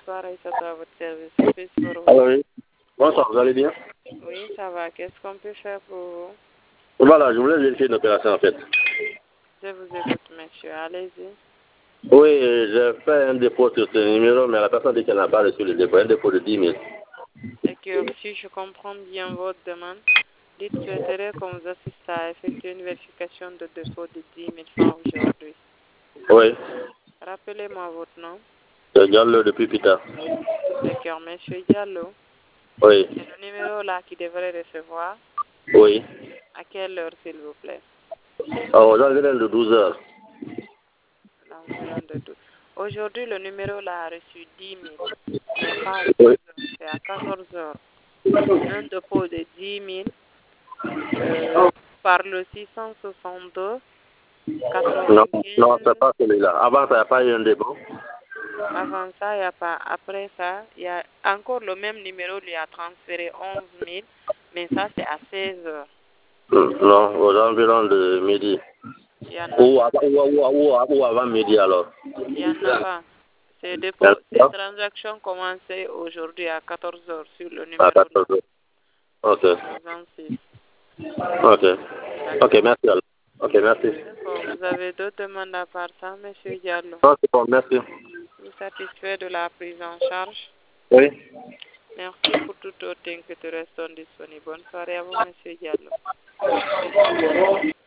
bonsoir, Aïssata, à votre service. Que puis-je pour vous? Alors oui. Bonsoir, vous allez bien? Oui, ça va. Qu'est-ce qu'on peut faire pour vous? Voilà, je voulais vérifier une opération en fait. Je vous écoute, monsieur. Allez-y. Oui, j'ai fait un dépôt sur ce numéro, mais la personne dit qu'elle n'a pas reçu le dépôt. Un dépôt de 10 000. Et que si je comprends bien votre demande, dites souhaiterait qu'on vous assiste à effectuer une vérification de dépôt de 10 000 francs aujourd'hui. Oui, Rappelez-moi votre nom. c'est Diallo depuis Pita. D'accord, monsieur Diallo. Oui, C'est le numéro là qui devrait recevoir. oui. À quelle heure, s'il vous plaît? Aux environs de 12 heures. L'environ de 12. Aujourd'hui, le numéro là a reçu 10 000, mais pas à 12 Oui. heures, c'est à 14 heures. Un dépôt de 10 000 par le 662 Non, 95. non, c'est pas celui-là. Avant, ça n'y a pas eu un dépôt. Avant ça, il n'y a pas. Après ça, il y a encore le même numéro lui a transféré 11 000, mais ça, c'est à 16 heures. Non, aux environs de midi. Il n'y en a pas. Ou avant midi alors. Il n'y en a pas. Ces D'accord. transactions commencent aujourd'hui à 14 heures sur le À numéro 14 là. heures. Ok. 66. Ok. Ok, D'accord. merci alors. Ok, merci. D'accord. Vous avez d'autres demandes à part ça, monsieur Diallo? Non, c'est bon, merci. Vous satisfait de la prise en charge? Oui. Merci pour toute autre inquiétude. Restons disponibles. Bonne soirée à vous, monsieur Diallo.